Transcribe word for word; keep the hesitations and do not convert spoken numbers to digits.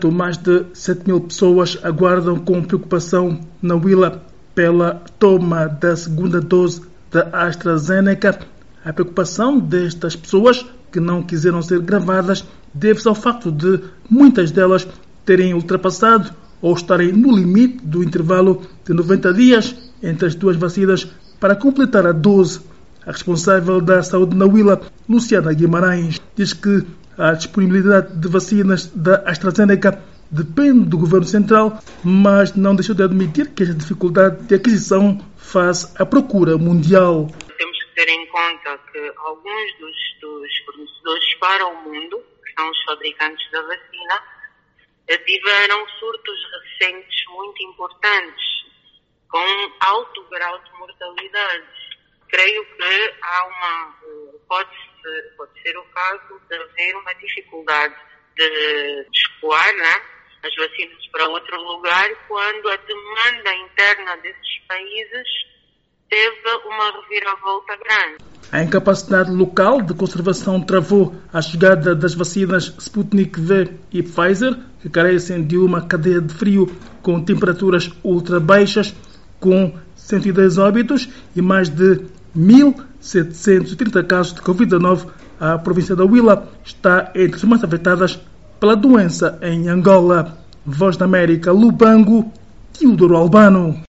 Mais de sete mil pessoas aguardam com preocupação na Huila pela toma da segunda dose da AstraZeneca. A preocupação destas pessoas, que não quiseram ser gravadas, deve-se ao facto de muitas delas terem ultrapassado ou estarem no limite do intervalo de noventa dias entre as duas vacinas para completar a dose. A responsável da saúde na Huila, Luciana Guimarães, diz que a disponibilidade de vacinas da AstraZeneca depende do Governo Central, mas não deixou de admitir que esta dificuldade de aquisição faz a procura mundial. Temos que ter em conta que alguns dos, dos fornecedores para o mundo, que são os fabricantes da vacina, tiveram surtos recentes muito importantes, com alto grau de mortalidade. Creio que há uma, pode ser, pode ser o caso de haver uma dificuldade de escoar, né, as vacinas para outro lugar quando a demanda interna desses países teve uma reviravolta grande. A incapacidade local de conservação travou a chegada das vacinas Sputnik V e Pfizer, que carecem de uma cadeia de frio com temperaturas ultra baixas, com cento e dez óbitos e mais de mil setecentos e trinta casos de covid dezenove. A província da Huila está entre as mais afetadas pela doença em Angola. Voz da América, Lubango, Teodoro Albano.